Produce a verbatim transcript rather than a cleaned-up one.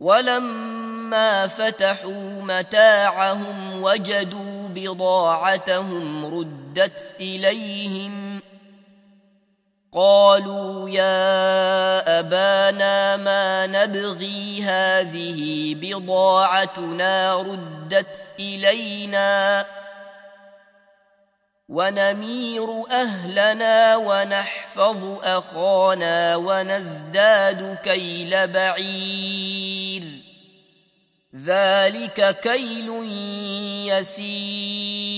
ولما فتحوا متاعهم وجدوا بضاعتهم ردت إليهم قالوا يا أبانا ما نبغي هذه بضاعتنا ردت إلينا ونمير أهلنا ونحفظ أخانا ونزداد كيل بعير ذلك كيل يسير